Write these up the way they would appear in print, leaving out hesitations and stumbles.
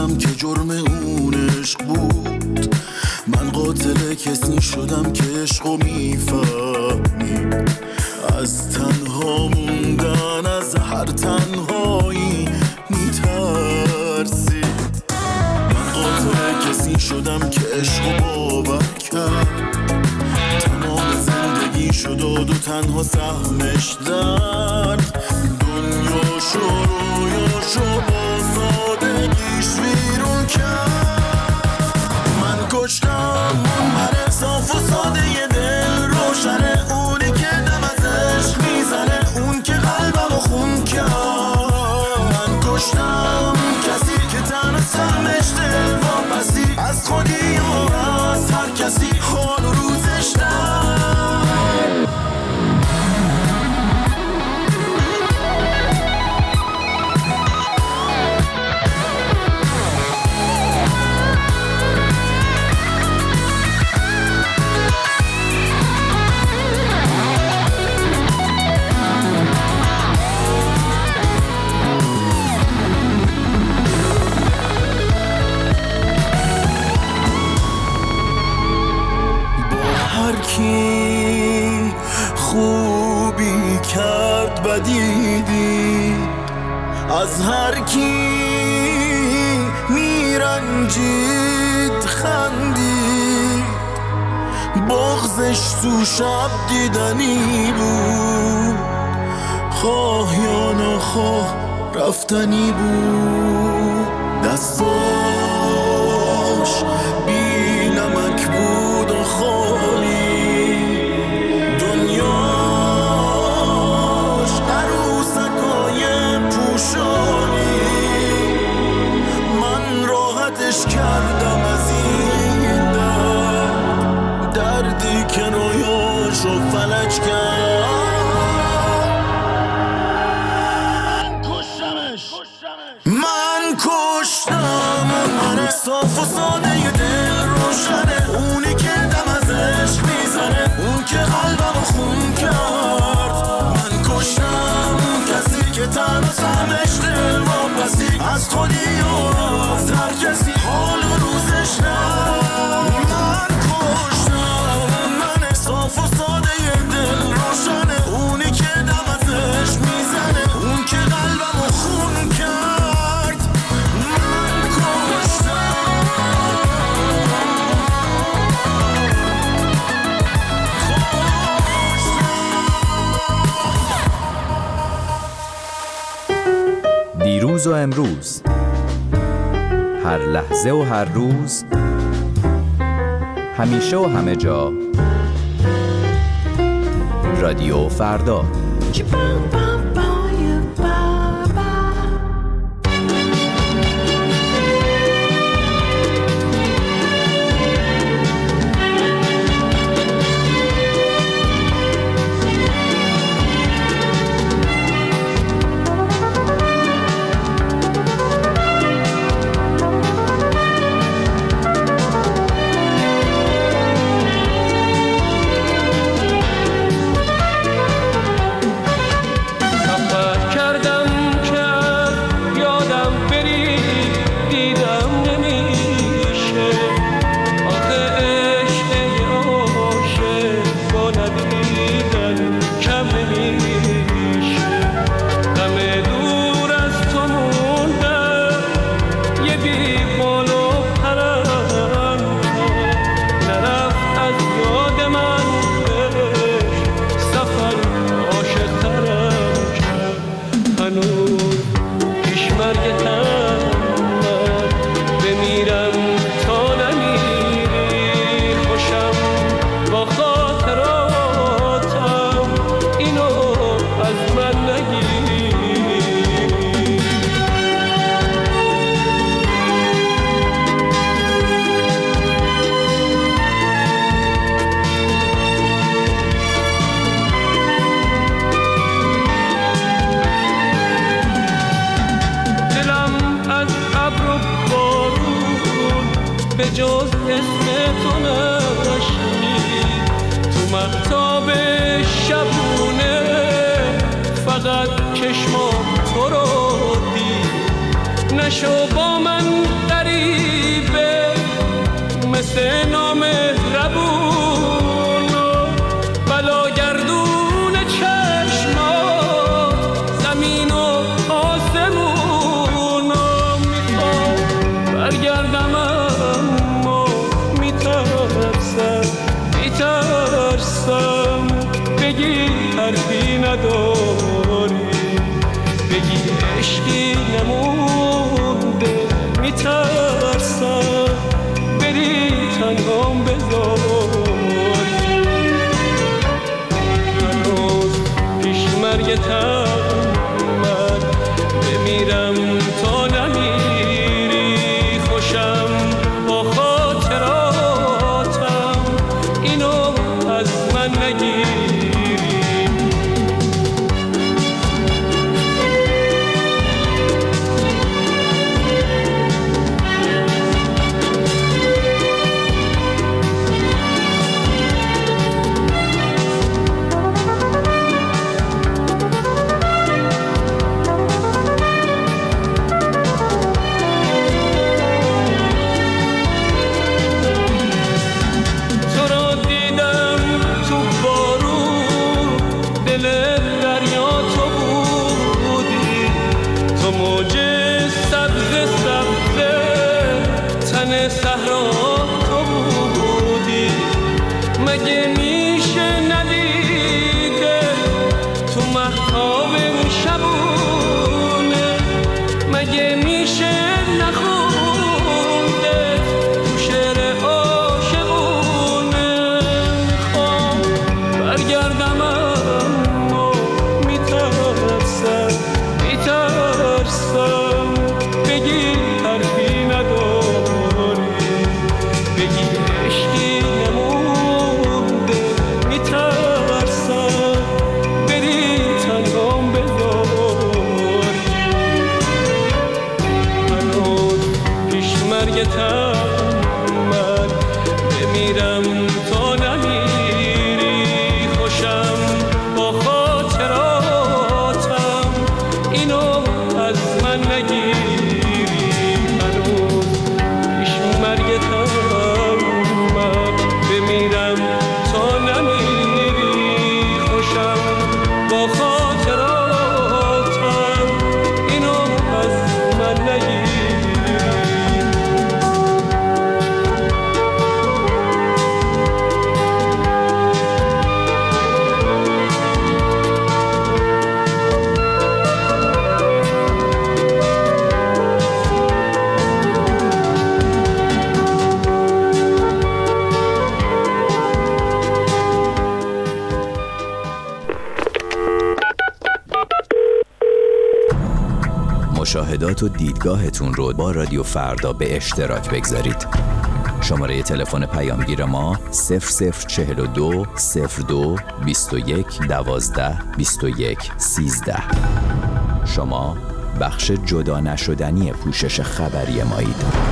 شدم که جرم اون عشق بود، من قاتل کسی شدم که عشقو میفهمید. از تنها موندن از هر تنهایی میترسی. من قاتل کسی شدم که عشقو باور کرد، تمام زندگی شد و تنها سهمش درد. دنیاشو رویاشو با سادگیش ویرون کرد. من کشتم من صاف و ساده ی دل روشنه، اونی که دم از عشق میزنه، اون که قلبمو خون کرد. من کشتم کسی که تنها سهمش دل واپسی، از خودی و از هر کسی حال و روزش در. کی خوبی کرد بدیدی، از هر کی میرنجید خندید. بغضش تو شب دیدنی بود، خواه یا نخواه رفتنی بود. دستاش بی نمک بود و خالی، کردم از این دردی که رویاشو فلج کرد. من کشتم من صاف و ساده ی دل روشنه، اونی که دم از عشق میزنه، اون که قلبمو خون کرد. من کشتم کسی که تنها سهمش دل واپسی، از خودی و از هر کسی حال و روزش نه. من کشتم من صاف و ساده ی دل روشنه، اونی که دم از عشق میزنه، اون که قلبمو خون کرد. من کشتم. دیروز و امروز، هر لحظه و هر روز، همیشه و همه جا، رادیو فردا. به جز اسم تو نشنید، مگه میشه ندیده تو مهتاب شبونه، مگه میشه نخونده تو شعر عاشقونه. میخوام برگردم اما میترسم بگی حرفی نداری، بگی عشقی نمونده. میترسم بری تنهام بذاری، هنوز پیش مرگتم من بمیرم تا نمیری. خوشم با خاطراتم اینو از من نگیری، هنوز پیش مرگتم من بمیرم تا نمیری. خوشم با خاطراتم اینو از من نگیری. مشاهدات و دیدگاهتون رو با رادیو فردا به اشتراک بگذارید. شماره تلفن پیامگیر ما 0042 02 21 12 21 13. شما بخش جدا نشدنی پوشش خبری مایید.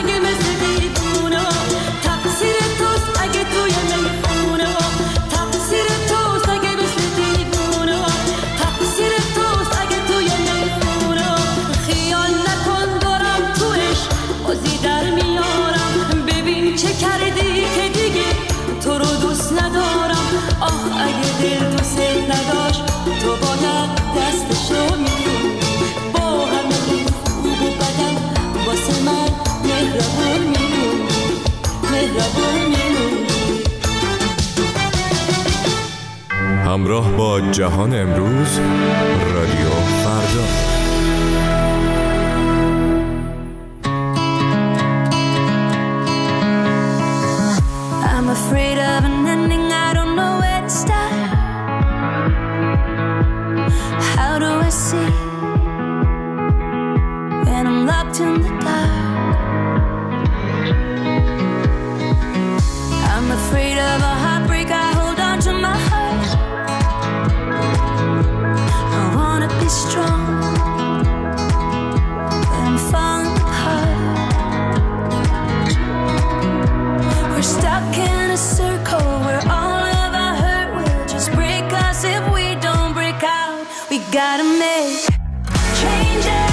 اگه مثل دیوونا، تقصیر توست اگه توی میخونا، تقصیر توست اگه مثل دیوونا، تقصیر توست اگه توی میخونا. خیال نکن دارم توش بازی در میارم، ببین چه کردی که دیگه تو رو دوست ندارم. آه اگه دل دوست نداشت تو باید دستشو میگیری، با همه خوب و بدن واسه من مهربون میمونی، مهربون میمونی. همراه با جهان امروز، رادیو فردا. I'm afraid of an ending, I don't know where to start. How do I see when I'm locked in the dark? I'm afraid of a heartbreak, I hold on to my heart. I wanna be strong, but I'm falling apart. We're stuck in a circle where all of our hurt will just break us if we don't break out. We gotta make changes.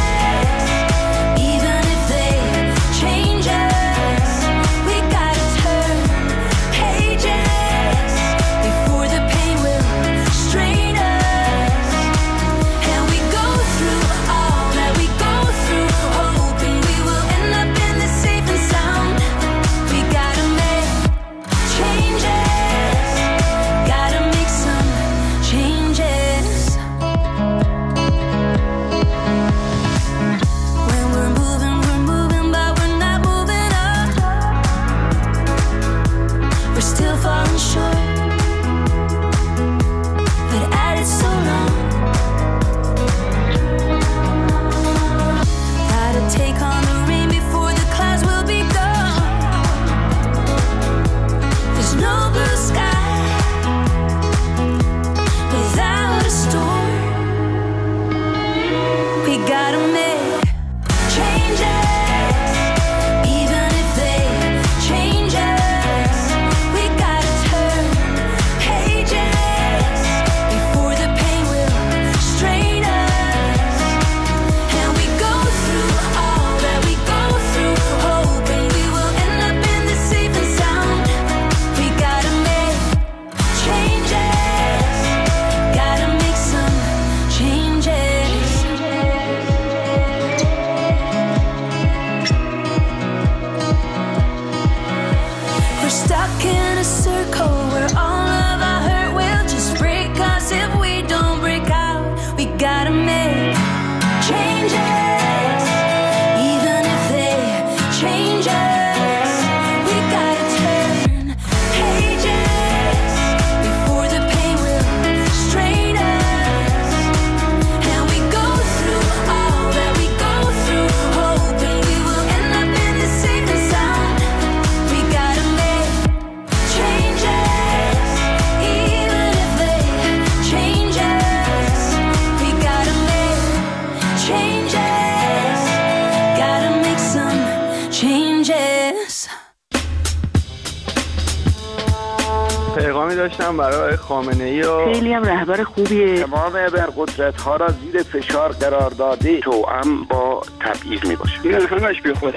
پیغامی داشتم برای خامنه‌ای و خیلی هم رهبر خوبیه. تمام ابرقدرت‌ها را زیر فشار قرار داده، توأم با تبعیض میباشه. این همش بیخوده.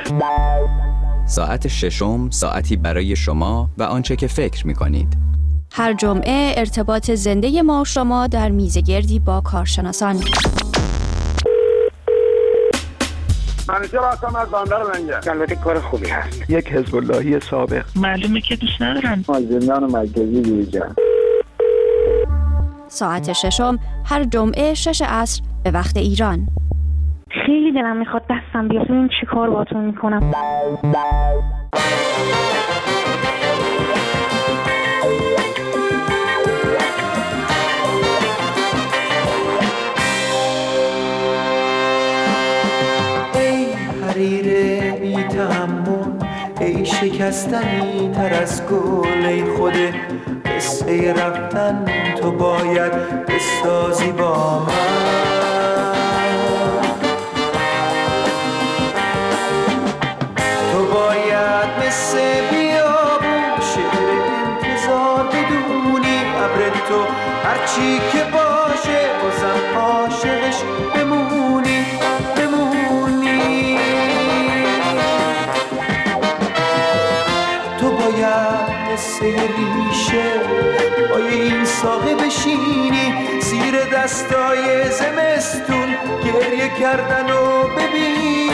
ساعت ششم، ساعتی برای شما و آنچه که فکر می‌کنید. هر جمعه ارتباط زنده ما و شما در میزگردی با کارشناسان. منیژه هستم از بندر منجر. البته کار خوبی هست. یک حزب اللهی سابق. معلومه که دوست ندارن. از زندان مرکزی بیرون. ساعت ششم هر جمعه 6 عصر به وقت ایران. خیلی دلم میخواد دستم بیاد ببین چی کار باهاتون میکنم. حریر بی تحمل، ای شکستنی تر از گل، ای خود قصه رفتن تو باید بسازی با من. تو باید هرچی که باشه بازم عاشقش بمونی بمونی. تو باید مثل ریشه پای این ساقه بشینی، زیر دستای زمستون گریه کردن و ببینی.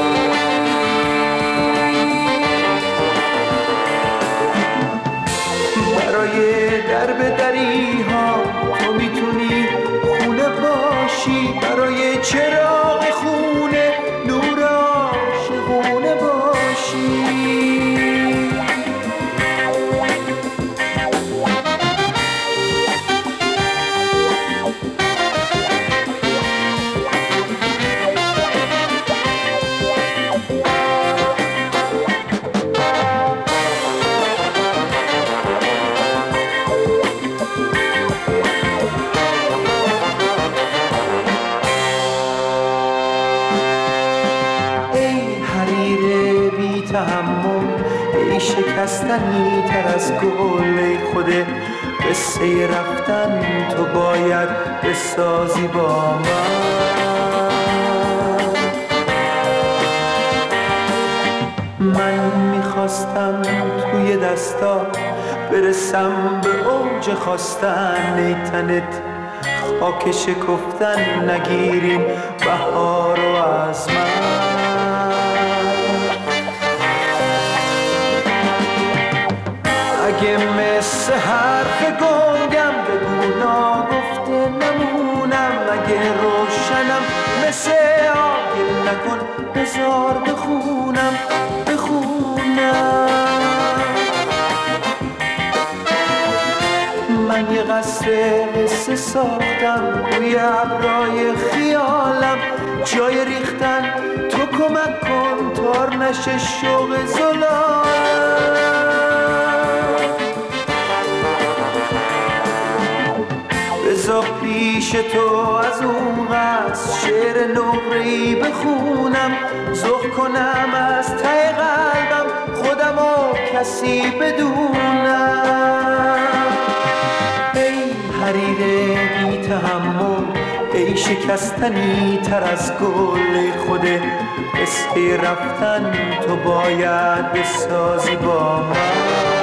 برای درب دری ها تو میتونی خونه باشی، برای چراغ خونه نور عاشقونه باشی. شکستنی تر از گل خود قصه رفتن تو باید بسازی با من میخواستم توی دستا برسم به اوج خواستن، ای تنت خاک شکفتن نگیریم بهارو از من. اگه مثل حرف گنگم بگو ناگفته نمونم، اگه روشنم مثل آگل نکن بذار بخونم. من یه قصر قصه ساختم روی ابرای خیالم، جای ریختن تو کمک کن تار نشه شوق زلالم. بذار پیش تو از اون قصد شعر نقره‌ای بخونم، ذوق کنم از ته قلبم خودم و کسی بدونم. ای حریر بی تحمل، ای شکستنی تر از گل خود قصه رفتن تو باید بسازی با من.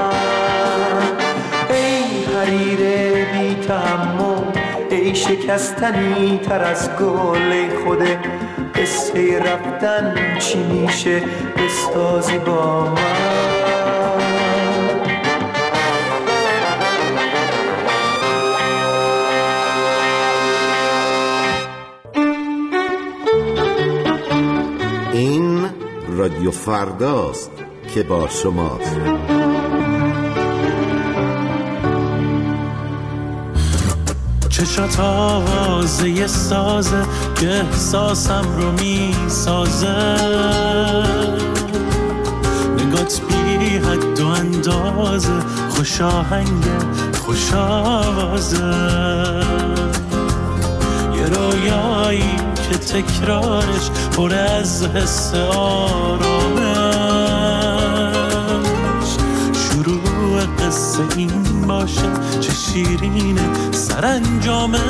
ای حریر بی تحمل، ای شکستنی تر از گل خود قصه رفتن چی میشه بسازی با من. این رادیو فرداست که با شماست. چشات آوازه یه سازه که احساسم رو می سازه، نگات بی حد و اندازه، خوش آهنگه خوش آوازه، یه رویایی که تکرارش پر از حس آرامش، شروع قصه این باشه چه شیرینه سرانجامش.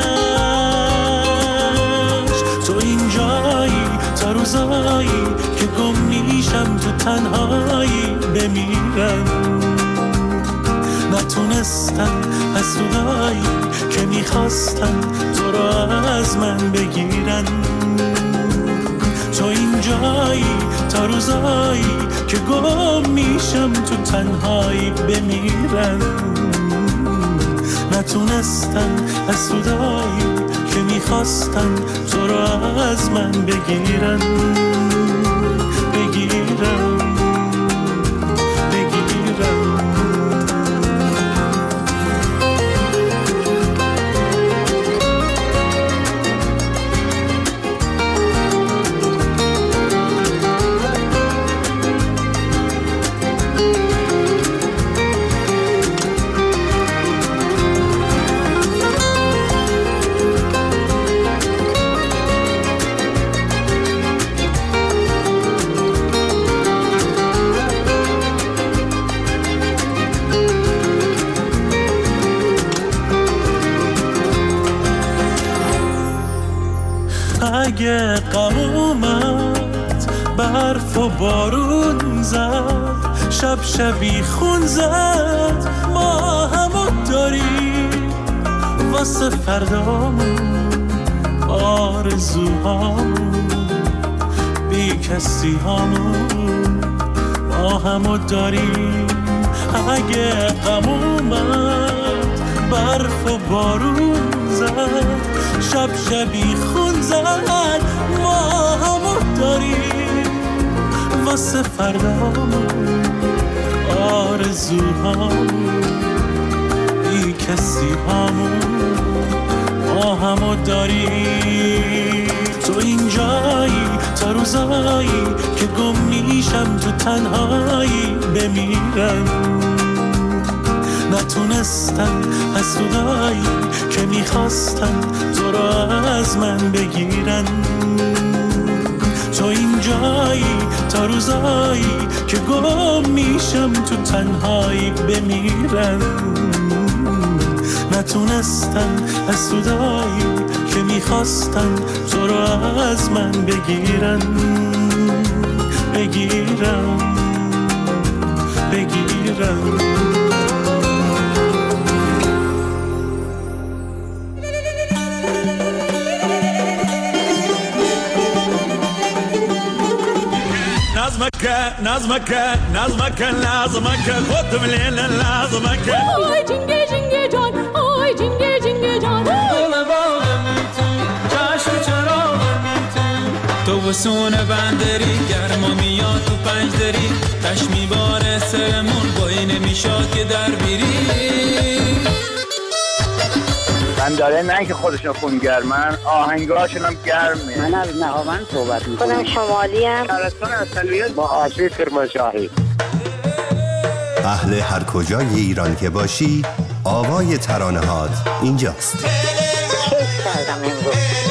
تو اینجایی تا روزایی که گم میشم تو تنهایی بمیرم، نتونستم حسودایی که میخواستن تو را از من بگیرن. تو اینجایی تا روزایی که گم میشم تو تنهایی بمیرم، نتونستن حسودایی که میخواستن تو را از من بگیرن. اگه غم اومد برف و بارون زد، شب شبی خون زد، ما همو داریم واسه فردامون، آرزوهامون، بی کسی هامون، ما همو داریم. اگه غم اومد برف و بارون زد، شب شبی خون زد، ما همو داریم واسه فردامون، آرزوهامون، بی کسی هامون، ما همو داریم. تو اینجایی تا روزایی که گم میشم تو تنهایی بمیرم، نتونستم حسودایی که میخواستن تو رو از من بگیرن. تو اینجایی تا روزایی که گم میشم تو تنهایی بمیرم، نتونستن حسودایی که میخواستن تو رو از من بگیرن. نظمك خود مليل لازمك. آی جنگه جنگه جان، آی جنگه جنگه جان، دل باغم تو، چشم چراغم تو بسون بندری، گرما میاد تو پنجدری، تش میباره سرمون بایی نمیشاد که در بیری. بنداره نه که خودشون خونگرمن، آهنگاشون هم گرمه. من از نهاوند صحبت میکنم. خودم شمالی هم. شهرستان اصلیت با آسیب کرمانشاهی. اهل هر کجای ایران که باشی، آوای ترانه‌هات اینجاست. کیف کردم امروز.